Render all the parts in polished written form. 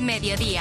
Mediodía.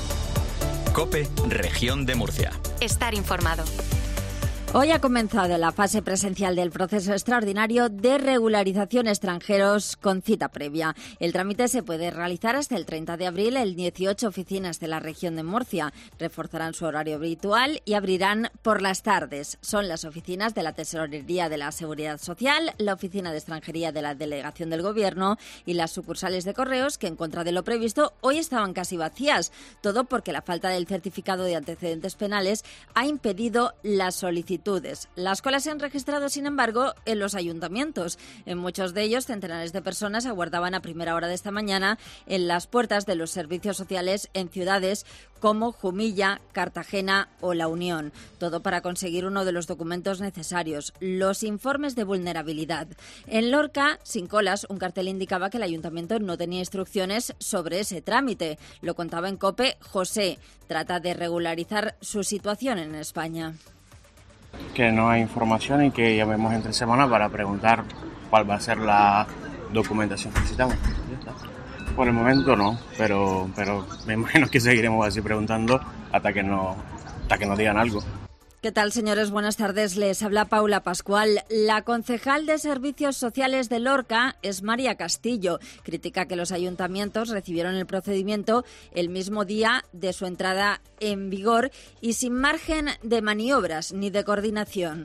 COPE, Región de Murcia. Estar informado. Hoy ha comenzado la fase presencial del proceso extraordinario de regularización extranjeros con cita previa. El trámite se puede realizar hasta el 30 de abril en 18 oficinas de la región de Murcia. Reforzarán su horario habitual y abrirán por las tardes. Son las oficinas de la Tesorería de la Seguridad Social, la Oficina de Extranjería de la Delegación del Gobierno y las sucursales de correos que, en contra de lo previsto, hoy estaban casi vacías. Todo porque la falta del certificado de antecedentes penales ha impedido las solicitudes. Las colas se han registrado, sin embargo, en los ayuntamientos. En muchos de ellos, centenares de personas aguardaban a primera hora de esta mañana en las puertas de los servicios sociales en ciudades como Jumilla, Cartagena o La Unión. Todo para conseguir uno de los documentos necesarios, los informes de vulnerabilidad. En Lorca, sin colas, un cartel indicaba que el ayuntamiento no tenía instrucciones sobre ese trámite. Lo contaba en COPE José. Trata de regularizar su situación en España. Que no hay información y que llamemos entre semana para preguntar cuál va a ser la documentación que necesitamos. Por el momento no, pero me imagino que seguiremos así preguntando hasta que nos digan algo. ¿Qué tal, señores? Buenas tardes. Les habla Paula Pascual. La concejal de Servicios Sociales de Lorca es María Castillo. Critica que los ayuntamientos recibieron el procedimiento el mismo día de su entrada en vigor y sin margen de maniobras ni de coordinación.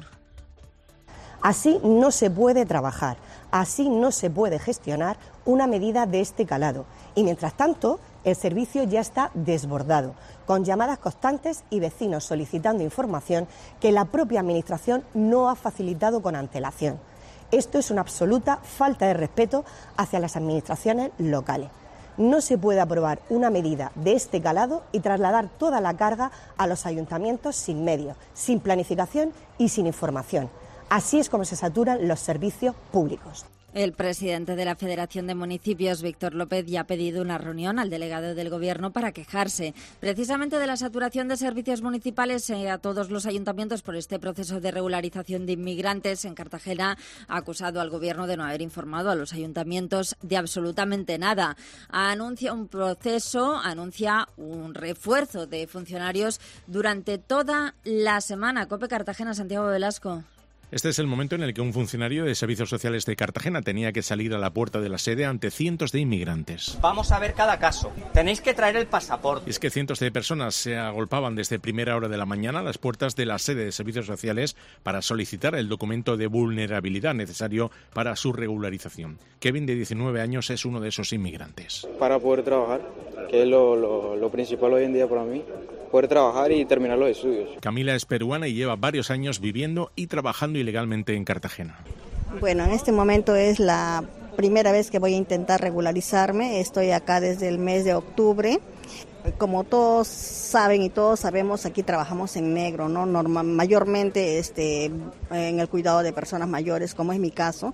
Así no se puede trabajar, así no se puede gestionar una medida de este calado. Y mientras tanto, el servicio ya está desbordado, con llamadas constantes y vecinos solicitando información que la propia Administración no ha facilitado con antelación. Esto es una absoluta falta de respeto hacia las administraciones locales. No se puede aprobar una medida de este calado y trasladar toda la carga a los ayuntamientos sin medios, sin planificación y sin información. Así es como se saturan los servicios públicos. El presidente de la Federación de Municipios, Víctor López, ya ha pedido una reunión al delegado del Gobierno para quejarse precisamente de la saturación de servicios municipales a todos los ayuntamientos por este proceso de regularización de inmigrantes. En Cartagena ha acusado al Gobierno de no haber informado a los ayuntamientos de absolutamente nada. Anuncia un proceso, anuncia un refuerzo de funcionarios durante toda la semana. COPE Cartagena, Santiago Velasco. Este es el momento en el que un funcionario de Servicios Sociales de Cartagena tenía que salir a la puerta de la sede ante cientos de inmigrantes. Vamos a ver cada caso. Tenéis que traer el pasaporte. Y es que cientos de personas se agolpaban desde primera hora de la mañana a las puertas de la sede de Servicios Sociales para solicitar el documento de vulnerabilidad necesario para su regularización. Kevin, de 19 años, es uno de esos inmigrantes. Para poder trabajar, que es lo principal hoy en día para mí. Poder trabajar y terminar los estudios. Camila es peruana y lleva varios años viviendo y trabajando ilegalmente en Cartagena. Bueno, en este momento es la primera vez que voy a intentar regularizarme. Estoy acá desde el mes de octubre. Como todos saben y todos sabemos, aquí trabajamos en negro, ¿no? Mayormente en el cuidado de personas mayores, como es mi caso.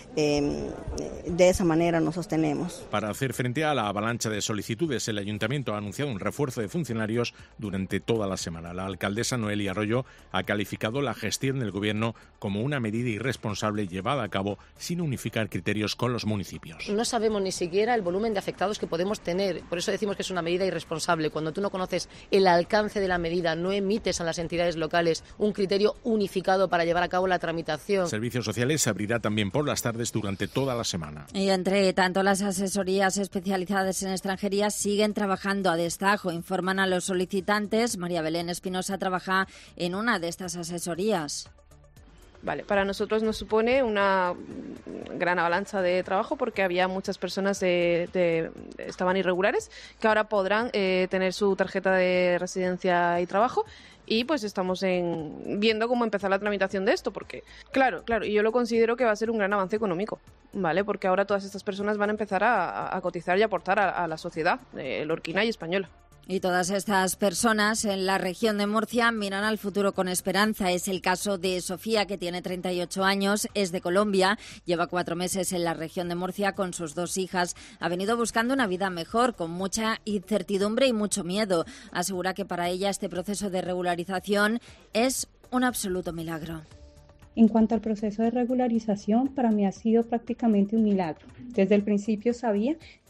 De esa manera nos sostenemos. Para hacer frente a la avalancha de solicitudes, el Ayuntamiento ha anunciado un refuerzo de funcionarios durante toda la semana. La alcaldesa Noelia Arroyo ha calificado la gestión del Gobierno como una medida irresponsable llevada a cabo sin unificar criterios con los municipios. No sabemos ni siquiera el volumen de afectados que podemos tener, por eso decimos que es una medida irresponsable. Cuando tú no conoces el alcance de la medida, no emites a las entidades locales un criterio unificado para llevar a cabo la tramitación. Servicios Sociales se abrirá también por las tardes durante toda la semana. Y entre tanto, las asesorías especializadas en extranjería siguen trabajando a destajo. Informan a los solicitantes. María Belén Espinosa trabaja en una de estas asesorías. Vale, para nosotros nos supone una gran avalancha de trabajo porque había muchas personas estaban irregulares que ahora podrán tener su tarjeta de residencia y trabajo. Y pues estamos viendo cómo empezar la tramitación de esto, porque claro, y yo lo considero que va a ser un gran avance económico, ¿vale? Porque ahora todas estas personas van a empezar a cotizar y aportar a la sociedad lorquina y española. Y todas estas personas en la región de Murcia miran al futuro con esperanza. Es el caso de Sofía, que tiene 38 años, es de Colombia, lleva 4 meses en la región de Murcia con sus 2 hijas. Ha venido buscando una vida mejor, con mucha incertidumbre y mucho miedo. Asegura que para ella este proceso de regularización es un absoluto milagro. En cuanto al proceso de regularización, para mí ha sido prácticamente un milagro. Desde el principio sabía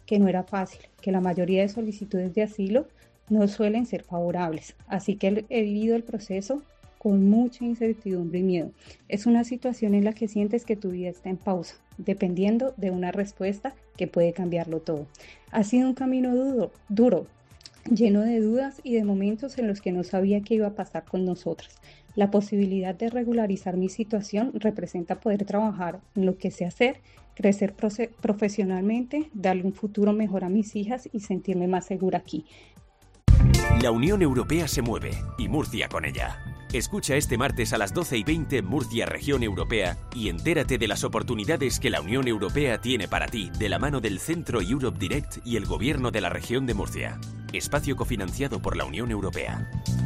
que no era fácil, que la mayoría de solicitudes de asilo no suelen ser favorables, así que he vivido el proceso con mucha incertidumbre y miedo. Es una situación en la que sientes que tu vida está en pausa, dependiendo de una respuesta que puede cambiarlo todo. Ha sido un camino duro, lleno de dudas y de momentos en los que no sabía qué iba a pasar con nosotras. La posibilidad de regularizar mi situación representa poder trabajar en lo que sé hacer, crecer profesionalmente, darle un futuro mejor a mis hijas y sentirme más segura aquí. La Unión Europea se mueve y Murcia con ella. Escucha este martes a las 12:20 Murcia Región Europea y entérate de las oportunidades que la Unión Europea tiene para ti de la mano del Centro Europe Direct y el Gobierno de la Región de Murcia. Espacio cofinanciado por la Unión Europea.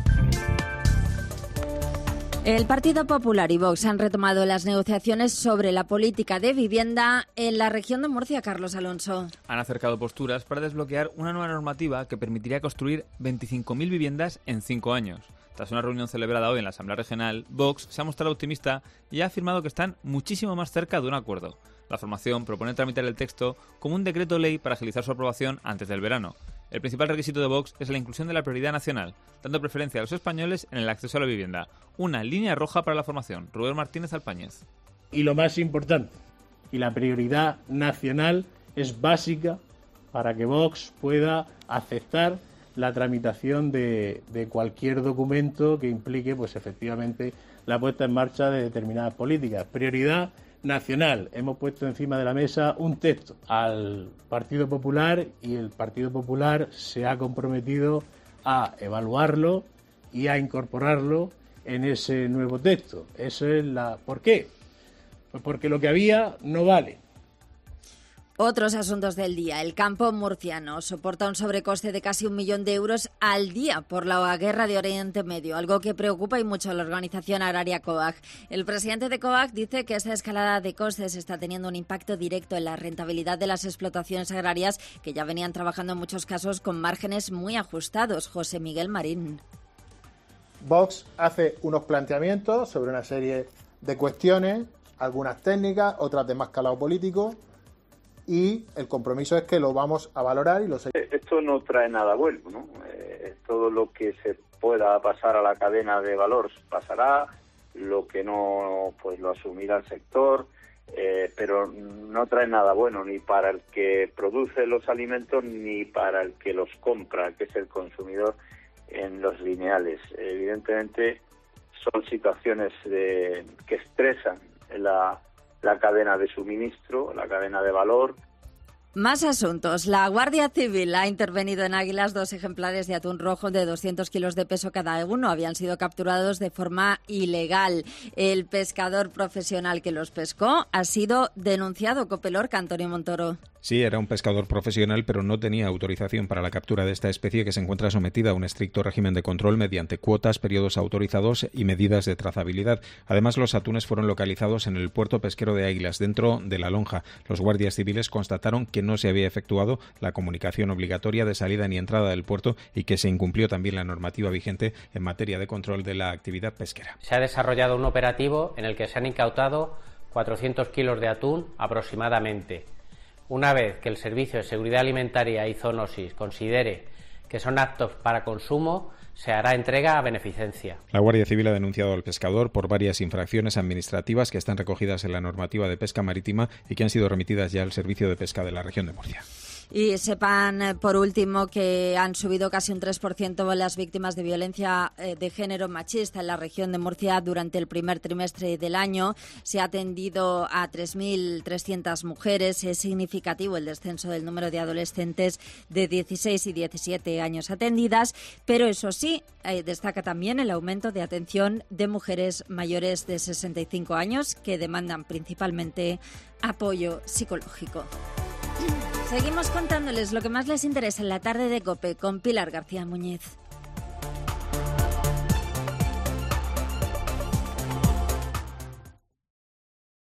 El Partido Popular y Vox han retomado las negociaciones sobre la política de vivienda en la región de Murcia. Carlos Alonso. Han acercado posturas para desbloquear una nueva normativa que permitiría construir 25.000 viviendas en 5 años. Tras una reunión celebrada hoy en la Asamblea Regional, Vox se ha mostrado optimista y ha afirmado que están muchísimo más cerca de un acuerdo. La formación propone tramitar el texto como un decreto ley para agilizar su aprobación antes del verano. El principal requisito de Vox es la inclusión de la prioridad nacional, dando preferencia a los españoles en el acceso a la vivienda. Una línea roja para la formación. Rubén Martínez Alpáñez. Y lo más importante, y la prioridad nacional es básica para que Vox pueda aceptar la tramitación de cualquier documento que implique, pues efectivamente, la puesta en marcha de determinadas políticas. Prioridad nacional. Hemos puesto encima de la mesa un texto al Partido Popular y el Partido Popular se ha comprometido a evaluarlo y a incorporarlo en ese nuevo texto. Eso es ¿Por qué? Pues porque lo que había no vale. Otros asuntos del día. El campo murciano soporta un sobrecoste de casi 1 millón de euros al día por la guerra de Oriente Medio, algo que preocupa y mucho a la organización agraria COAG. El presidente de COAG dice que esta escalada de costes está teniendo un impacto directo en la rentabilidad de las explotaciones agrarias que ya venían trabajando en muchos casos con márgenes muy ajustados. José Miguel Marín. Vox hace unos planteamientos sobre una serie de cuestiones, algunas técnicas, otras de más calado político, y el compromiso es que lo vamos a valorar y lo seguimos. Esto no trae nada bueno, ¿no? Todo lo que se pueda pasar a la cadena de valor pasará, lo que no, pues lo asumirá el sector, pero no trae nada bueno ni para el que produce los alimentos ni para el que los compra, que es el consumidor en los lineales. Evidentemente son situaciones que estresan la cadena de suministro, la cadena de valor. Más asuntos. La Guardia Civil ha intervenido en Águilas 2 ejemplares de atún rojo de 200 kilos de peso cada uno. Habían sido capturados de forma ilegal. El pescador profesional que los pescó ha sido denunciado. Cope Lorca, Antonio Montoro. Sí, era un pescador profesional, pero no tenía autorización para la captura de esta especie que se encuentra sometida a un estricto régimen de control mediante cuotas, periodos autorizados y medidas de trazabilidad. Además, los atunes fueron localizados en el puerto pesquero de Águilas, dentro de la lonja. Los guardias civiles constataron que no se había efectuado la comunicación obligatoria de salida ni entrada del puerto y que se incumplió también la normativa vigente en materia de control de la actividad pesquera. Se ha desarrollado un operativo en el que se han incautado 400 kilos de atún aproximadamente. Una vez que el Servicio de Seguridad Alimentaria y Zoonosis considere que son aptos para consumo, se hará entrega a beneficencia. La Guardia Civil ha denunciado al pescador por varias infracciones administrativas que están recogidas en la normativa de pesca marítima y que han sido remitidas ya al Servicio de Pesca de la región de Murcia. Y sepan, por último, que han subido casi un 3% las víctimas de violencia de género machista en la región de Murcia durante el primer trimestre del año. Se ha atendido a 3.300 mujeres. Es significativo el descenso del número de adolescentes de 16 y 17 años atendidas, pero eso sí, destaca también el aumento de atención de mujeres mayores de 65 años que demandan principalmente apoyo psicológico. Seguimos contándoles lo que más les interesa en la tarde de COPE con Pilar García Muñiz.